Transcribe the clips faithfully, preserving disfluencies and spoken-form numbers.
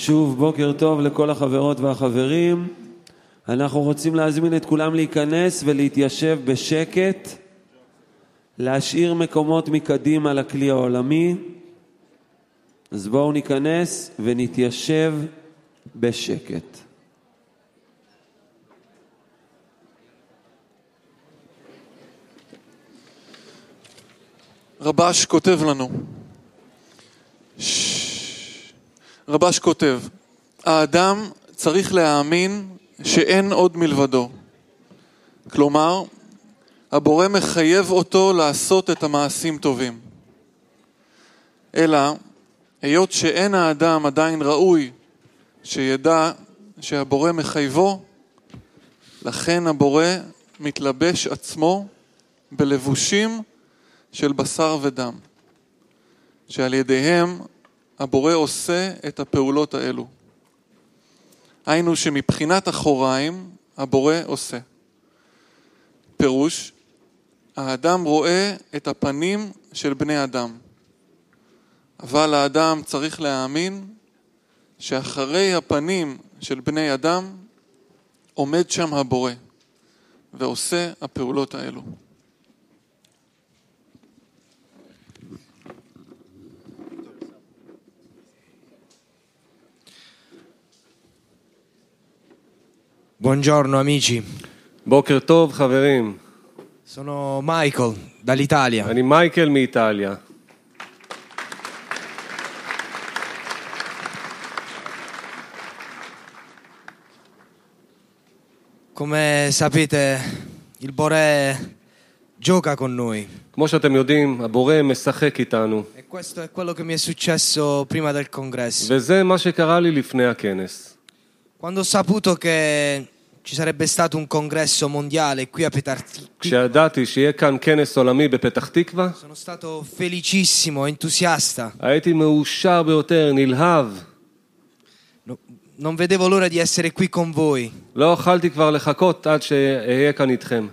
שוב בוקר טוב לכל החברות והחברים. אנחנו רוצים להזמין את כולם להיכנס ולהתיישב בשקט, להשאיר מקומות מקדימה לכלי העולמי. אז בואו ניכנס ונתיישב בשקט. רבש כותב לנו, רבש כותב, האדם צריך להאמין שאין עוד מלבדו. כלומר, הבורא מחייב אותו לעשות את המעשים טובים. אלא, היות שאין האדם עדיין ראוי שידע שהבורא מחייבו, לכן הבורא מתלבש עצמו בלבושים של בשר ודם, שעל ידיהם הבורא עושה את הפעולות האלו. היינו שמבחינת אחוריים הבורא עושה. פירוש, האדם רואה את הפנים של בני אדם, אבל האדם צריך להאמין שאחרי הפנים של בני אדם עומד שם הבורא ועושה הפעולות האלו. Buongiorno amici. בוקר טוב חברים. Sono Michael dall'Italia. אני מייקל מאיטליה. Come sapete, il Bore gioca con noi. כמו שאתם יודעים, הבורא משחק איתנו. E questo è quello che mi è successo prima del congresso. וזה מה שקרה לי לפני הכנס. Quando ho saputo che ci sarebbe stato un congresso mondiale qui a Petah Tikva, כשידעתי שיהיה כאן כנס עולמי בפתח תקווה, sono stato felicissimo, entusiasta. הייתי מאושר ביותר, נלהב. No, non vedevo l'ora di essere qui con voi. לא אכלתי כבר לחכות עד שאהיה כאן איתכם.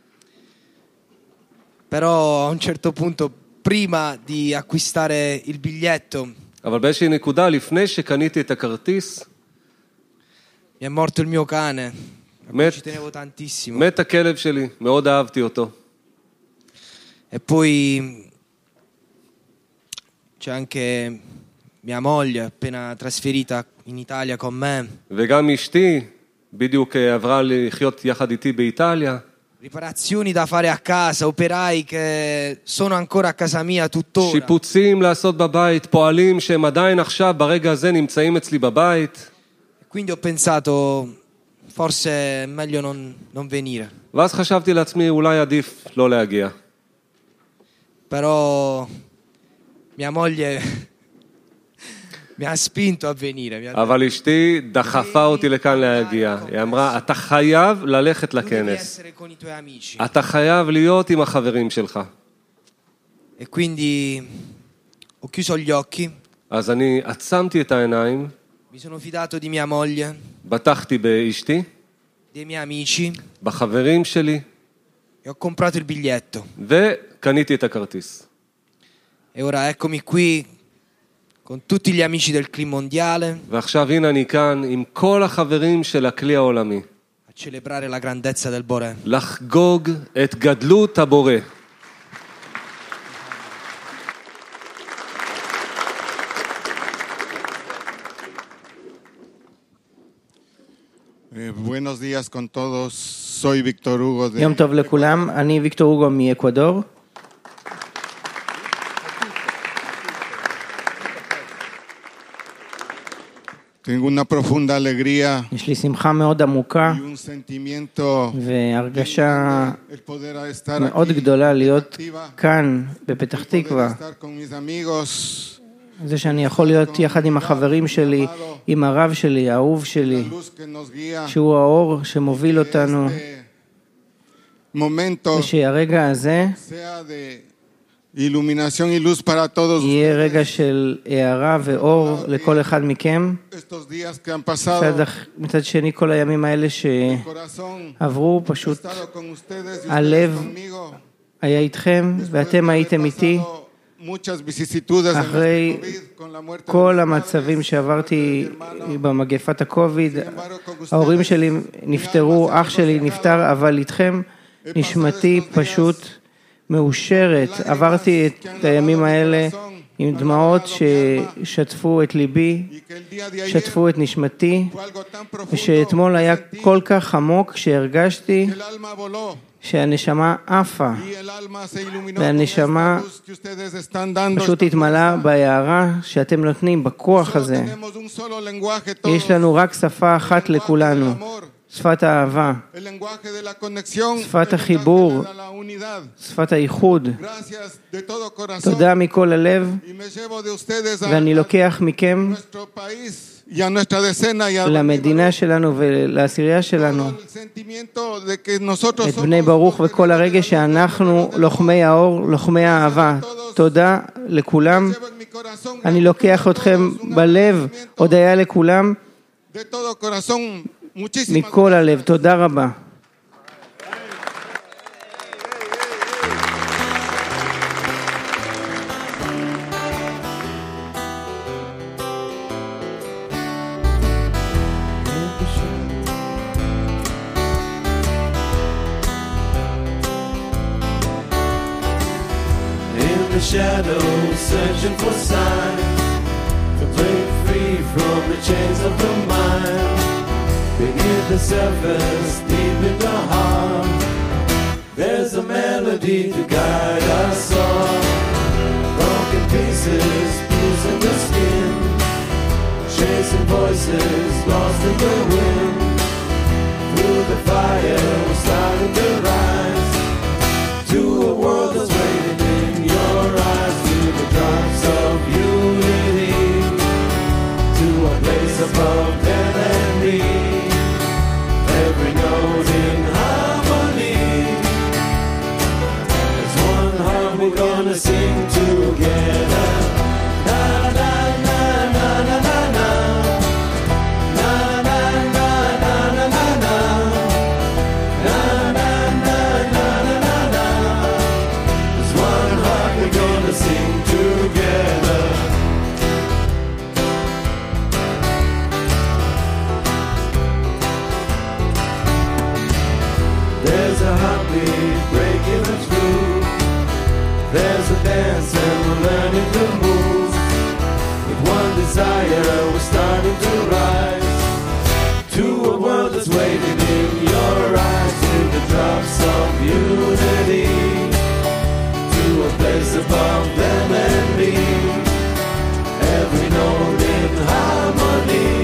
Però a un certo punto, prima di acquistare il biglietto, אבל באיזושהי נקודה, לפני שקניתי את הכרטיס, mi è morto il mio cane, a cui מת, ci tenevo tantissimo. מת הכלב שלי, מאוד אהבתי אותו. E poi c'è anche mia moglie, appena trasferita in Italia con me. וגם אשתי, בדיוק עברה לחיות יחד איתי באיטליה. Riparazioni da fare a casa, operai che sono ancora a casa mia tuttora. שיפוצים לעשות בבית, פועלים שהם עדיין עכשיו ברגע הזה נמצאים אצלי בבית. Quindi ho pensato, forse è meglio non, non venire. ואז חשבתי לעצמי, אולי עדיף לא להגיע. Però mia moglie mi ha spinto a venire. Mi ha אבל אשתי דחפה אותי לכאן להגיע. היא אמרה, אתה חייב ללכת detto, "Devi לכנס. essere con i tuoi amici." אתה חייב להיות עם החברים שלך. E quindi ho chiuso gli occhi, אז אני עצמתי את העיניים, mi sono fidato di mia moglie, בטחתי באשתי, dei miei amici בחברים שלי, e ho comprato il biglietto. וקניתי את הכרטיס. E ora eccomi qui con tutti gli amici del Clim Mondiale ועכשיו הנה אני כאן עם כל החברים של הכלי העולמי. a celebrare la grandezza del Bore. לחגוג את גדלות הבורא. Eh, buenos días con todos. Soy Víctor Hugo de יום טוב לכולם, אני ויקטור הוגו מאקוודור. Tengo una profunda alegría יש לי שמחה מאוד עמוקה y un sentimiento והרגשה el poder estar מאוד aquí, גדולה להיות כאן בפתח poder תקווה. estar con mis amigos, זה שאני יכול להיות יחד עם החברים שלי, עם הרב שלי, האהוב שלי, la luz que nos guía, שהוא האור שמוביל אותנו, este momento ושהרגע הזה sea de iluminación y luz para todos יהיה רגע של הערה ואור לכל אחד מכם. estos días que han pasado. מצד, מצד שני, כל הימים האלה שעברו, He פשוט estado con ustedes y הלב ustedes conmigo. היה איתכם ואתם הייתם איתי. muchas vicisitudes en אחרי este COVID, con la muerte כל de mis המצבים padres, שעברתי muerte de mi hermano. במגפת הקוביד, Sin embargo, con ustedes, ההורים שלי mi נפטרו, alma se ha אח שלי regocijado. נפטר, אבל איתכם He pasado נשמתי estos días פשוט מאושרת. lágrimas עברתי que han את הימים lavado mi האלה corazón, עם han דמעות lavado mi alma, ששטפו את ליבי, y que el día de ayer שטפו את נשמתי, fue algo tan profundo ושאתמול היה que sentí כל כך עמוק שהרגשתי que el alma voló שהנשמה עפה, y el alma se iluminó והנשמה con esta luz que ustedes están dando. פשוט התמלאה בהארה שאתם נותנים, בכוח Solo הזה. tenemos un solo lenguaje todos, יש לנו רק שפה אחת el lenguaje לכולנו, del amor, שפת האהבה, el lenguaje de la conexión, שפת el החיבור, lenguaje de la unidad. שפת הייחוד. Gracias de todo corazón. תודה מכל הלב, Y me llevo de ustedes a, ואני לוקח מכם nuestro país y a nuestra decena y a למדינה שלנו ולעשירייה שלנו todo el sentimiento de que nosotros את somos בני ברוך los וכל que הרגש שאנחנו לוחמי האור, לוחמי האהבה. תודה לכולם. llevo en mi corazón אני לוקח אתכם בלב, הודיה לכולם de todo corazón. Muchísimas מכל הלב. תודה רבה. In the shadows, searching for signs to break free from the chains of the mind. Beneath the surface, deep in the heart, there's a melody to guide us all. Broken pieces, bruising the skin, chasing voices lost in the wind. Through the fire, we're starting to rise to a world that's waiting in your eyes, to the drops of unity, to a place above them and me. Every note in harmony. As one heart we're gonna sing together. Na na na na na na na. Na na na na na na na. Na na na na na na na. As one heart we're gonna sing together. There's a heartbeat breaking through. There's a dance and we're learning to move. With one desire we're starting to rise to a world that's waiting in your eyes. To the drops of unity, to a place above them and me. Every note in harmony.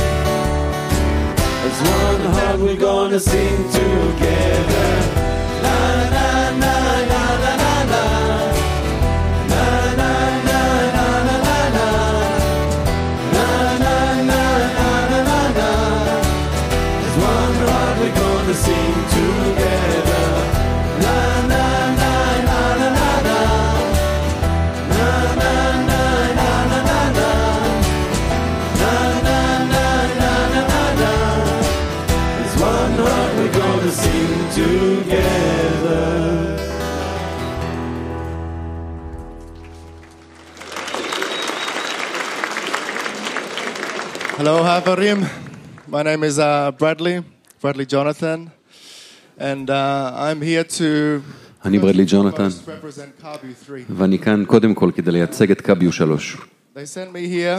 As one heart we're gonna sing together. Na na na na na na na. Na na na na na na na. Na na na na na na na. As one heart we're gonna sing together. Na na na na na na na. Na na na na na na na. Na na na na na na na. As one heart we're gonna sing together. Hello, Havarim. My name is uh, Bradley, Bradley Jonathan, and uh, I'm here to אני ברדלי ג'ונתן, represent Kabu three. ואני כאן קודם כל כדי לייצג את קביו שלוש. They sent me here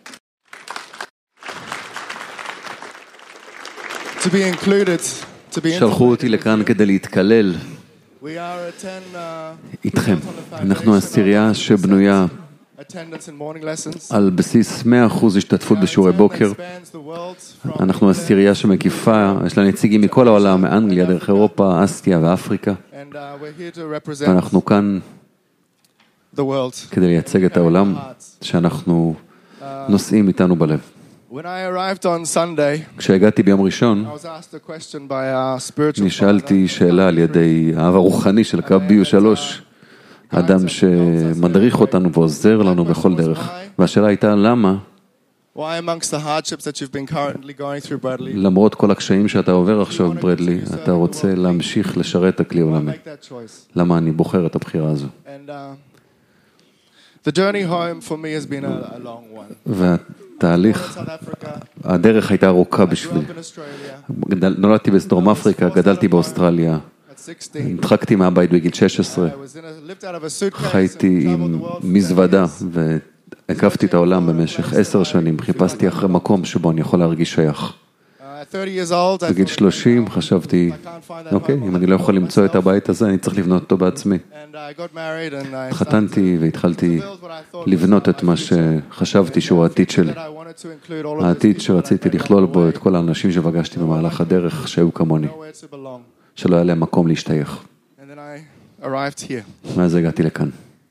to be included, to be שלחו אותי לכאן כדי להתקלל We are a ten, uh, איתכם. built on the אנחנו foundation עשירייה of שבנויה attendance and morning lessons. על בסיס מאה אחוז השתתפות בשיעורי בוקר. Spans the world from אנחנו עשירייה שמקיפה, יש לה נציגים מכל העולם, מאנגליה, דרך אירופה, אסיה ואפריקה. and uh, we're here to represent ואנחנו כאן the world. כדי לייצג את העולם שאנחנו נושאים איתנו בלב. When I arrived on Sunday, כשהגעתי ביום ראשון, I was asked a question by our spiritual father. נשאלתי שאלה על ידי האב הרוחני של קביו שלוש, אדם שמדריך אותנו ועוזר לנו בכל דרך. והשאלה הייתה למה, Why amongst the hardships that you've been currently going through, Bradley, למרות כל הקשיים שאתה עובר עכשיו, ברדלי, אתה רוצה להמשיך לשרת את הכלי why העולמי. make that choice? למה אני בוחר את הבחירה הזו? And uh, The journey home for me has been a, a long one. והתהליך, South Africa, הדרך הייתה ארוכה בשבילי. grew up in Australia נולדתי בדרום אפריקה, גדלתי באוסטרליה, at sixteen. נדחקתי מהבית בגיל שש עשרה, I was in a, lived out of a suitcase חייתי and עם traveled the world for מזוודה ten years. והקפתי את העולם במשך עשר שנים, חיפשתי אחרי מקום שבו אני יכול להרגיש שייך. Uh, at thirty years old, I בגיל thought, שלושים חשבתי, I can't find that אוקיי, home אם by אני לא יכול למצוא את myself. הבית הזה, אני צריך לבנות אותו בעצמי. And I got married and I started התחתנתי והתחלתי to build what I thought was לבנות את my מה future. שחשבתי שהוא העתיד שלי. That I wanted to include all of these העתיד people שרציתי that I met לכלול along the בו way. את כל האנשים שפגשתי במהלך הדרך שהיו כמוני, Nowhere to belong. שלא היה להם מקום להשתייך. And then I arrived here. מאז הגעתי לכאן.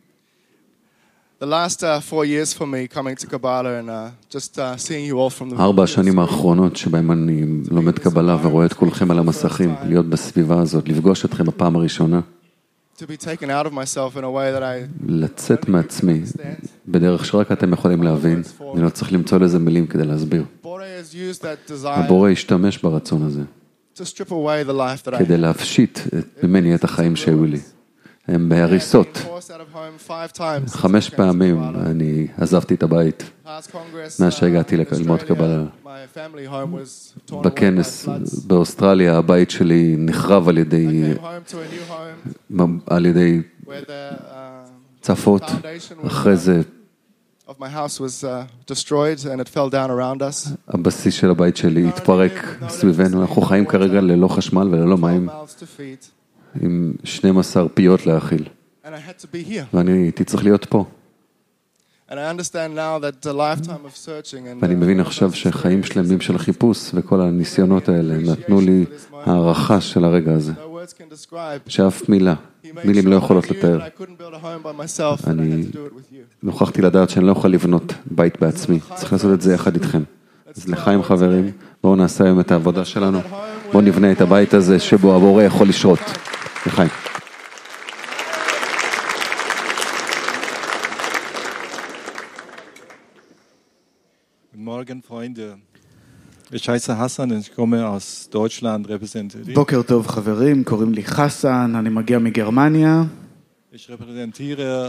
The last uh, four years for me coming to Kabbalah and uh, just uh, seeing you all from the ארבע השנים האחרונות שבהם אני לומד קבלה ורואה את כולכם על המסכים, להיות בסביבה הזאת, לפגוש אתכם בפעם הראשונה, to be taken out of myself in a way that I לצאת מעצמי understand. בדרך שרק אתם יכולים להבין, אני לא צריך למצוא לזה מילים כדי להסביר. Bore has used that desire הבורא השתמש ברצון הזה to strip away the life that I כדי had. להפשיט את- ממני את החיים שהיו לי. הם בהריסות. I've been forced out of home five times since חמש I came to פעמים Kabbalah. אני עזבתי את הבית. Last Congress, מאז uh, שהגעתי in ללמוד Australia, קבלה. my family home was torn away by בכנס floods. באוסטרליה הבית שלי נחרב על I ידי, came home to a new home על ידי where the uh, צפות. foundation was, אחרי זה of my house was uh, destroyed and it fell down around us. הבסיס של הבית שלי התפרק סביבנו. אנחנו חיים כרגע ללא חשמל וללא מים, Mouths to feed. עם שתים עשרה פיות להאכיל. And I had to be here. ואני הייתי צריך להיות פה. And I understand now that a lifetime of searching and ואני מבין עכשיו שחיים שלמים של חיפוש וכל הניסיונות האלה נתנו לי הערכה של הרגע הזה, no words can describe. שאף מילה, He made מילים sure לא that יכולות I knew לתאר. that I couldn't build a home by myself and I אני- had to do it with you. נוכחתי לדעת שאני לא יכול לבנות בית בעצמי, צריך לעשות את זה יחד איתכם. אז לחיים חברים, בואו נעשה היום את העבודה שלנו, בואו נבנה את הבית הזה שבו הבורא יכול לשרות. לחיים. Guten Morgen, Freunde. Ich heiße Hassan und ich komme aus Deutschland, repräsentiere. בוקר טוב חברים, קוראים לי חסן, אני מגיע מגרמניה. Ich repräsentiere.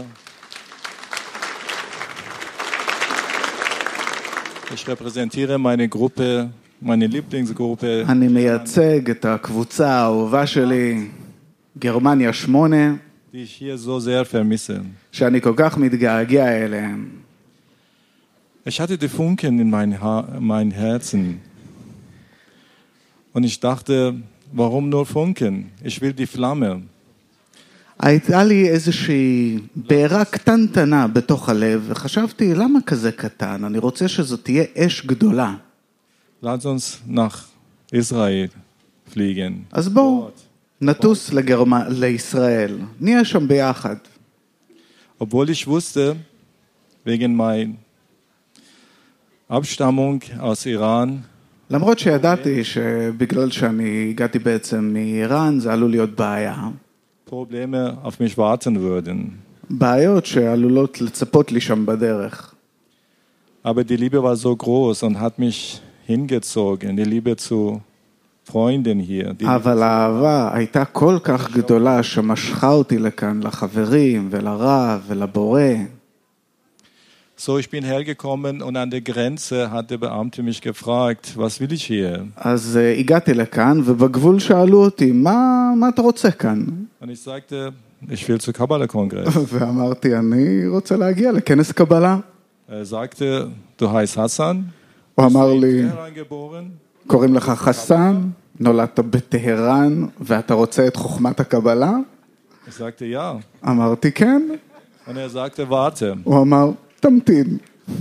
Ich repräsentiere meine Gruppe, meine Lieblingsgruppe, אני מייצג את הקבוצה האהובה שלי, גרמניה שמונה, die ich hier so sehr vermisse. שאני כל כך מתגעגע אליהם. Ich hatte die Funken in mein, ha- mein Herzen. Und ich dachte, warum nur Funken? Ich will die Flamme. הייתה לי איזושהי בעירה קטנטנה בתוך הלב, וחשבתי, למה כזה קטן? אני רוצה שזאת תהיה אש גדולה. Lass uns nach Israel fliegen. אז בואו, נטוס לגרמ... לישראל, נהיה שם ביחד. Obwohl ich wusste, wegen meiner Abstammung aus Iran, למרות שידעתי שבגלל שאני הגעתי בעצם מאיראן, זה עלול להיות בעיה. Probleme auf mich warten würden. בעיות שעלולות לצפות לי שם בדרך. Aber die Liebe war so groß und hat mich hingezogen, die Liebe zu Freunden hier. Die אבל האהבה הייתה כל כך גדולה שמשכה אותי לכאן, לחברים ולרב ולבורא. So, ich bin hergekommen und an der Grenze hat der Beamte mich gefragt, was will ich hier? אז uh, הגעתי לכאן, ובגבול שאלו אותי, מה, מה אתה רוצה כאן? Und ich sagte, ich will zur Kabbalah-Kongress. ואמרתי, אני רוצה להגיע לכנס קבלה. Er sagte, du heißt Hassan, הוא אמר in לי, Teheran geboren, קוראים לך חסן, נולדת בטהרן, ואתה רוצה את חוכמת הקבלה? ich sagte ja. אמרתי, כן. Und er sagte, warte. הוא אמר, תמתין.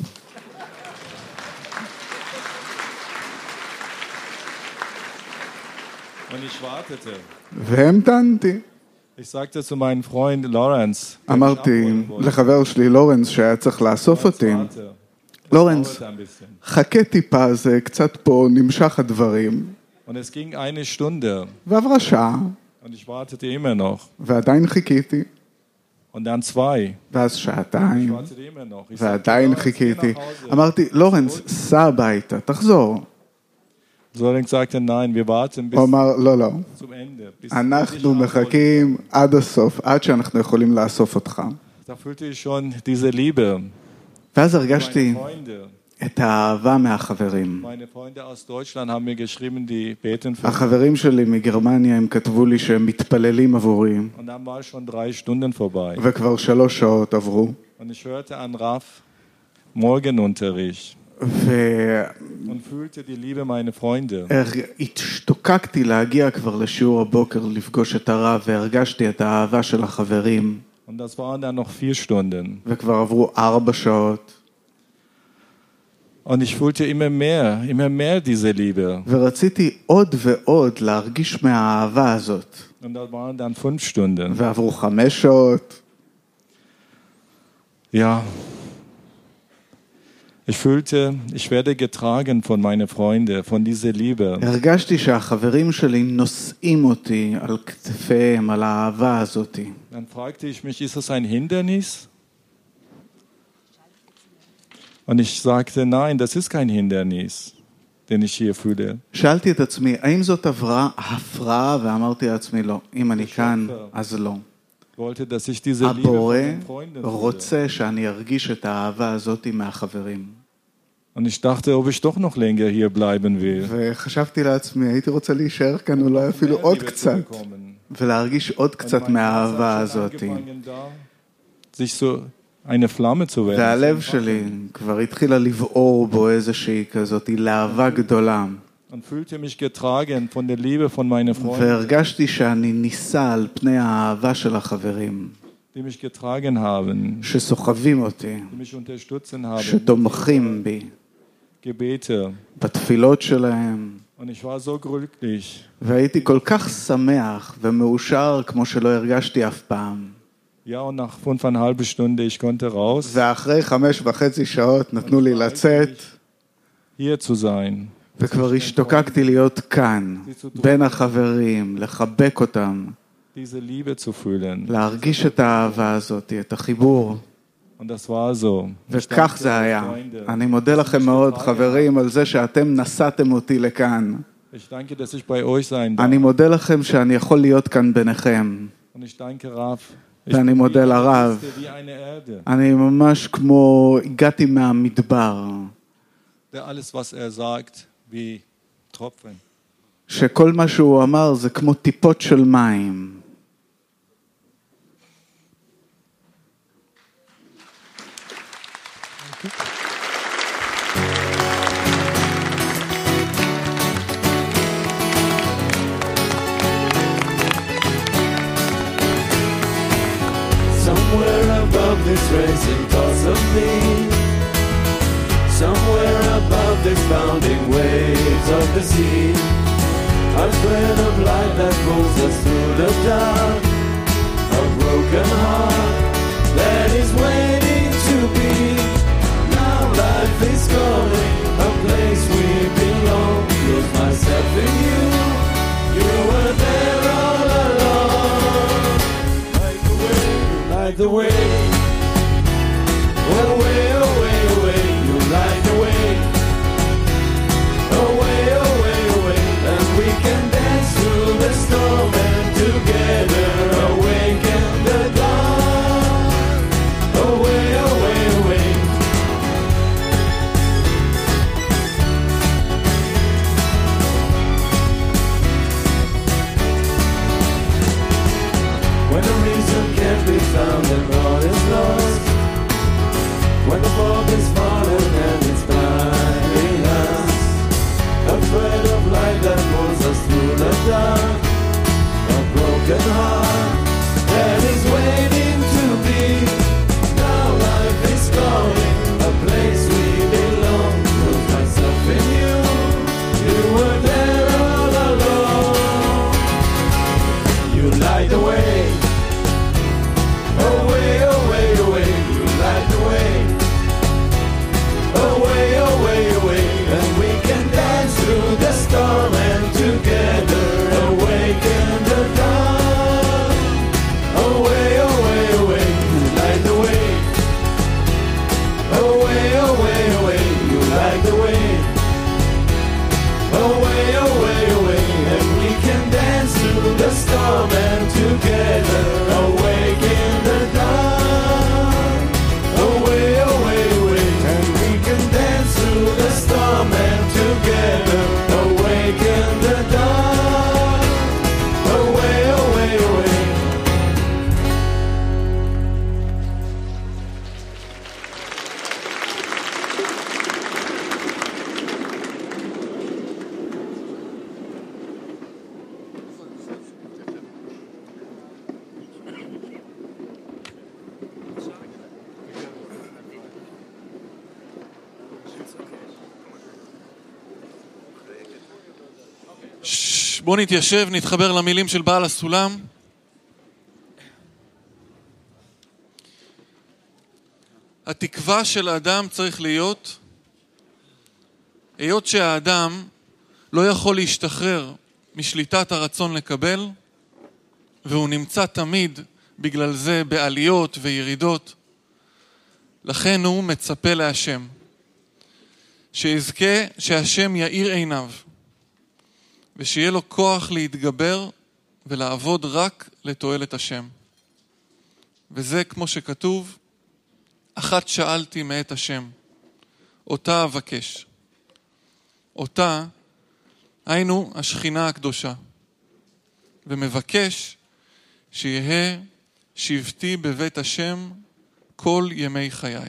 Und ich wartete. והמתנתי. Ich sagte zu meinem Freund Lawrence, der mich אמרתי abholen wollte, לחבר שלי לורנס שהיה צריך לאסוף אותי, warte. לורנס, Dauerte ein bisschen. חכה טיפה, זה קצת פה נמשך הדברים. Und es ging eine Stunde ועברה שעה, und ich wartete immer noch. ועדיין חיכיתי, Und dann zwei. ואז Ich שעתיים, wartete immer noch. Ich sagte, ועדיין Lawrence, geh חיכיתי. nach Hause. אמרתי, לורנס, סע הביתה, תחזור. Lawrence sagte, nein, wir warten bis הוא אמר, לא, לא, zum Ende. Bis אנחנו bis ich מחכים עד הסוף, עד שאנחנו יכולים לאסוף אותך. abholen. Da fühlte ich schon diese Liebe. ואז הרגשתי Meine Freunde, את האהבה מהחברים. meine Freunde aus Deutschland haben mir geschrieben, die beten für mich. החברים שלי מגרמניה הם כתבו לי שהם מתפללים עבורי, Und dann war schon drei Stunden vorbei. וכבר שלוש שעות עברו. Und ich hörte an Raff Morgenunterricht ו... und fühlte die Liebe meiner Freunde. התשתוקקתי להגיע כבר לשיעור הבוקר לפגוש את הרב, והרגשתי את האהבה של החברים. Und das waren dann noch vier Stunden. וכבר עברו ארבע שעות. Und ich fühlte immer mehr, immer mehr diese Liebe. ורציתי עוד ועוד להרגיש מהאהבה הזאת. Und das waren dann fünf Stunden. ועברו חמש שעות. Ja. Ich fühlte, ich werde getragen von meinen Freunden, von dieser Liebe. הרגשתי שהחברים שלי נושאים אותי על כתפיהם, על האהבה הזאת. Dann fragte ich mich, ist das ein Hindernis? Und ich sagte, nein, das ist kein Hindernis, den ich hier fühle. שאלתי את עצמי, האם זאת עברה הפרעה? ואמרתי לעצמי, לא. אם אני כאן, אז לא. Wollte, dass ich diese Liebe von הבורא meinen Freunden fühle. רוצה שאני ארגיש את האהבה הזאת מהחברים. Und ich dachte, ob ich doch noch länger hier bleiben will. וחשבתי לעצמי, הייתי רוצה להישאר כאן אולי אפילו עוד קצת, ולהרגיש עוד קצת מהאהבה הזאת. sich so eine Flamme zu werden. והלב שלי כבר התחילה לבעור בו איזושהי כזאת, להבה גדולה. Und fühlte mich getragen von der Liebe von meinen Freunden. והרגשתי שאני נישא על פני האהבה של החברים. Die mich getragen haben. שסוחבים אותי. Die mich unterstützen haben. שתומכים בי. Gebete. בתפילות שלהם. Und ich war so glücklich. והייתי כל כך שמח ומאושר כמו שלא הרגשתי אף פעם. Ja, und nach fünfeinhalb Stunden ich konnte raus. ואחרי חמש וחצי שעות נתנו לי לצאת. Hier zu sein. וכבר השתוקקתי להיות כאן, בין החברים, לחבק אותם. Diese Liebe zu fühlen. להרגיש את האהבה הזאת, את החיבור. Und das war so. וכך זה היה. אני מודה לכם מאוד, חברים, על זה שאתם נסעתם אותי לכאן. Ich danke, dass ich bei euch sein darf. אני מודה לכם שאני יכול להיות כאן ביניכם. Und ich danke Rav. ואני מודה לרב. אני ממש כמו הגעתי מהמדבר. Der alles, was er sagt, wie Tropfen. שכל מה שהוא אמר זה כמו טיפות של מים. Somewhere above this racing thoughts of me, somewhere above this bounding waves of the sea, a thread of light that pulls us through the dark, a broken heart that is waiting to be. Now life is calling, a place we belong. Lose myself in you, you were there all along. Like the way, like the way, away, away, away, you light the way. Away, away, away, and we can dance through the storm and together awaken the dawn. Away, away, away. When the reason can't be found and all is lost, when בואו נתיישב, נתחבר למילים של בעל הסולם. התקווה של האדם צריך להיות, היות שהאדם לא יכול להשתחרר משליטת הרצון לקבל, והוא נמצא תמיד בגלל זה בעליות וירידות, לכן הוא מצפה להשם. שיזכה שהשם יאיר עיניו, ושיהיה לו כוח להתגבר ולעבוד רק לתועלת השם. וזה כמו שכתוב, אחת שאלתי מאת השם, אותה אבקש. אותה, היינו השכינה הקדושה, ומבקש שיהיה שבטי בבית השם כל ימי חיי.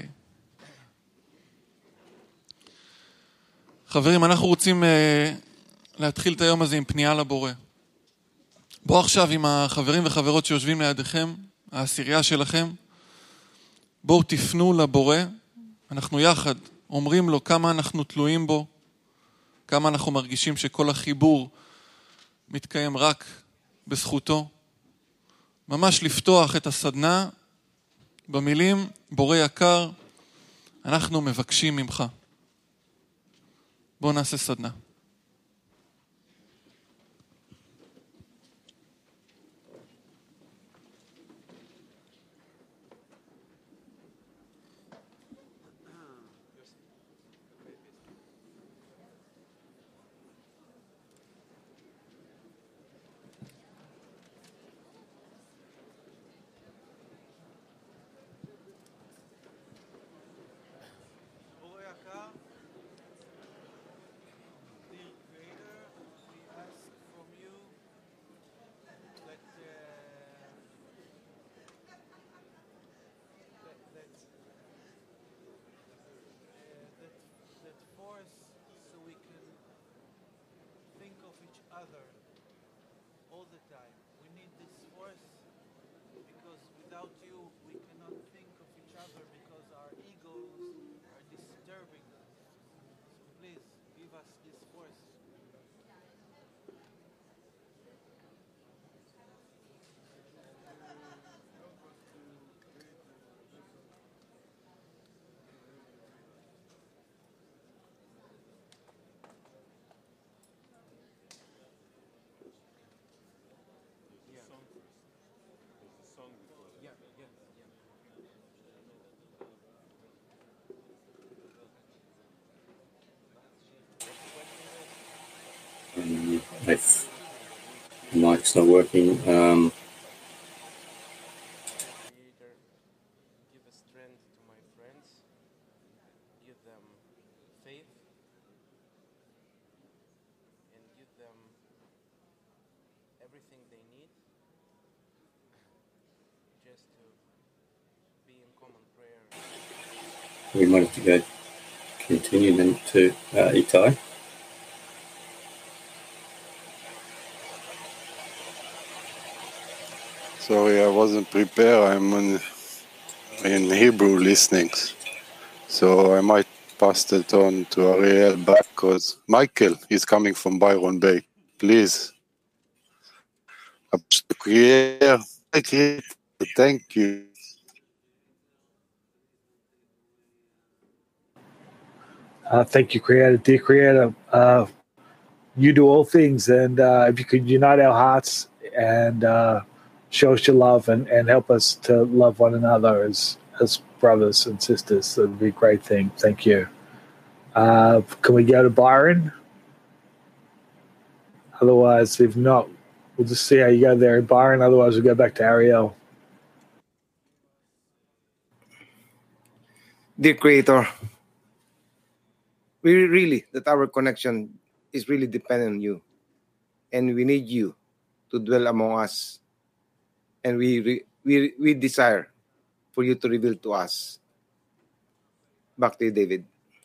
חברים, אנחנו רוצים uh, להתחיל את היום הזה עם פנייה לבורא. בואו עכשיו עם החברים וחברות שיושבים לידיכם, העשירייה שלכם, בואו תפנו לבורא, אנחנו יחד אומרים לו כמה אנחנו תלויים בו, כמה אנחנו מרגישים שכל החיבור מתקיים רק בזכותו. ממש לפתוח את הסדנה במילים, בורא יקר, אנחנו מבקשים ממך. בואו נעשה סדנה. Um, if the mic's not working, um, give a strength to my friends, give them faith, and give them everything they need just to be in common prayer. we might have to go continue then to uh, Itai. Sorry, I wasn't prepared. I'm on, in Hebrew listening. So I might pass it on to Ariel back because Michael is coming from Byron Bay. Please. Thank you. Uh, thank you, Creator. Dear Creator, uh, you do all things, and uh, if you could unite our hearts and uh, show us your love and, and help us to love one another as as brothers and sisters, that would be a great thing. Thank you. Uh, can we go to Byron? Otherwise, if not, we'll just see how you go there in Byron. Otherwise, we'll go back to Ariel. Dear Creator, we really, that our connection is really dependent on you. And we need you to dwell among us. And we re, we we desire for you to reveal to us. Back to you, David.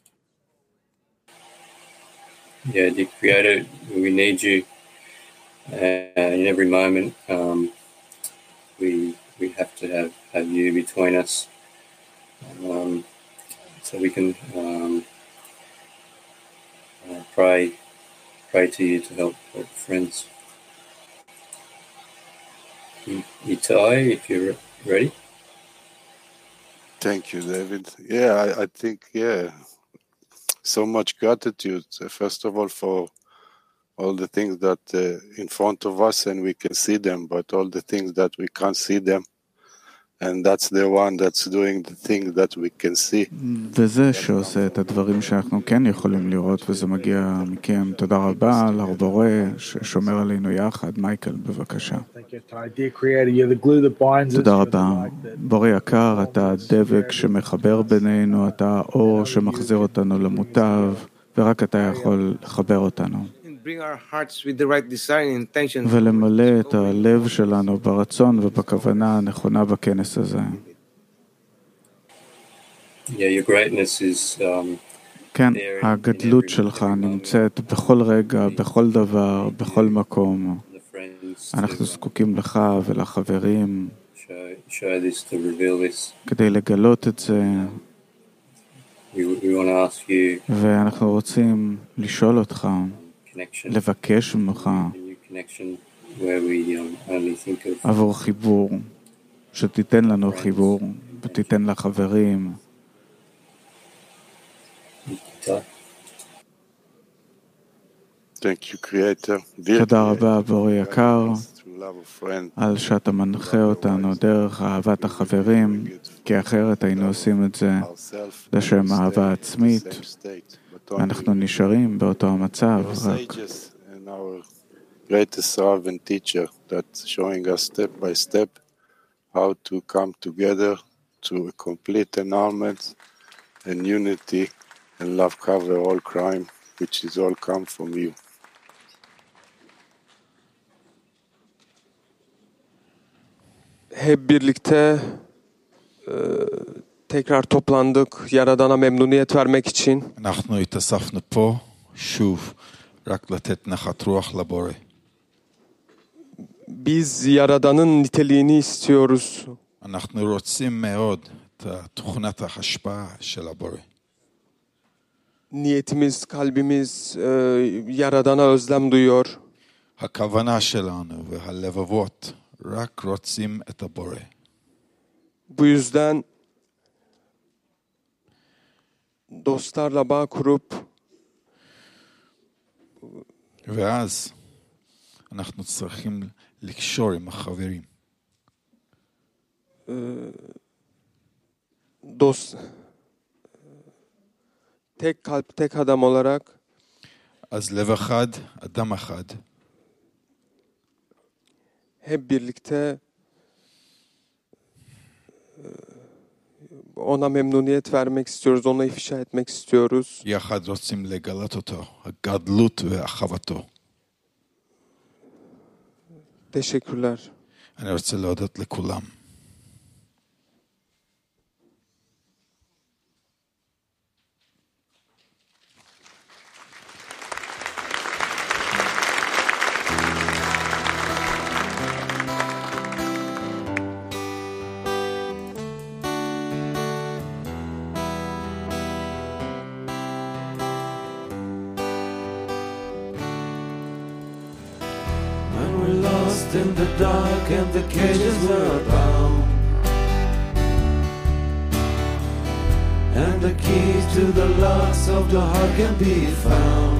Yeah, dear Creator, we need you uh, in every moment. Um, we we have to have, have you between us, um, so we can um, uh, pray pray to you to help, help friends. Itai, if you're ready. Thank you, David. Yeah, I, I think, yeah, so much gratitude, uh, first of all, for all the things that uh, in front of us and we can see them, but all the things that we can't see them. And that's the one that's doing the thing that we can see. וזה שעושה את הדברים שאנחנו כן יכולים לראות, וזה מגיע מכם. תודה רבה לבורא ששומר עלינו יחד. מייקל, בבקשה. תודה רבה. בורא יקר, אתה הדבק שמחבר בינינו, אתה האור שמחזיר אותנו למוטב, ורק אתה יכול לחבר אותנו. ולמלא את הלב שלנו ברצון ובכוונה הנכונה בכנס הזה. כן, הגדלות שלך נמצאת בכל רגע, בכל דבר, בכל מקום. אנחנו זקוקים לך ולחברים כדי לגלות את זה. ואנחנו רוצים לשאול אותך, לבקש ממך עבור חיבור, שתיתן לנו חיבור ותיתן לחברים. תודה רבה בורא יקר על שאתה מנחה אותנו דרך אהבת החברים, כי אחרת היינו עושים את זה לשם אהבה עצמית. אנחנו נשארים באותו המצב, רק greatest Rav and teacher that's showing us step by step how to come together to a complete annulment and unity and love cover all crime, which is all come from you. Hep birlikte e, tekrar toplandık Yaradan'a memnuniyet vermek için. אנחנו התאספנו פה שוב רק לתת נחת רוח לבורא. Biz Yaradan'ın niteliğini istiyoruz. אנחנו רוצים מאוד את תכונת ההשפעה של הבורא. Niyetimiz, kalbimiz e, Yaradan'a özlem duyuyor. הכוונה שלנו והלבבות רק רוצים את הבורא. Bu yüzden dostlarla bağ kurup ואז אנחנו צריכים לקשור עם החברים. Dost, tek kalp, tek adam olarak אז לב אחד, אדם אחד. hep birlikte ona memnuniyet vermek istiyoruz, ona ifşa etmek istiyoruz. יחד רוצים לגלות אותו, הגדלות ואחוותו. Teşekkürler. אני רוצה להודות לכולם. In the dark and the cages were bound, and the keys to the locks of the heart can be found.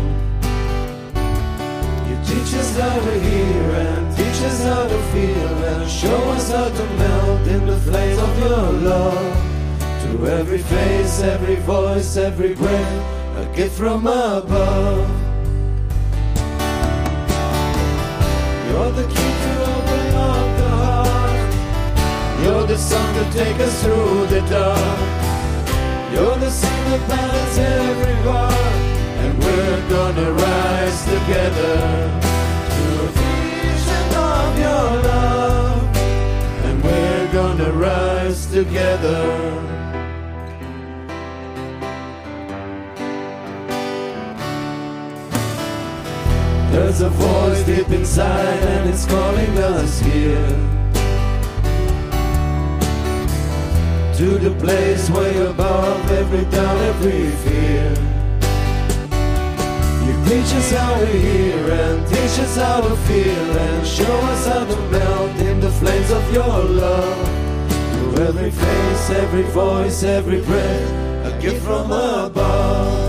You teach us how to hear and teach us how to feel and show us how to melt in the flames of your love. To every face, every voice, every breath, a gift from above. You're the key to open up the heart. You're the sun to take us through the dark. You're the sun that balances every heart. And we're gonna rise together to a vision of your love. And we're gonna rise together. There's a voice deep inside and it's calling us here to the place way above every doubt, every fear. You teach us how to hear and teach us how to feel and show us how to melt in the flames of your love. Through every face, every voice, every breath, a gift from above.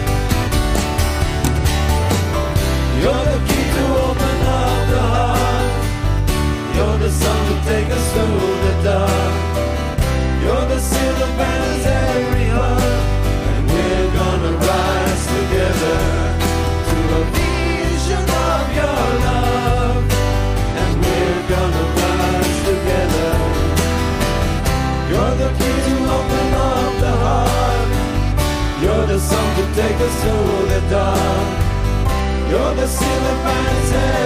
You're the key to open up the heart. You're the sun to take us through the dark. You're the seal that binds every heart. And we're gonna rise together to a vision of your love. And we're gonna rise together. You're the key to open up the heart. You're the sun to take us through the dark. You're the seal that binds every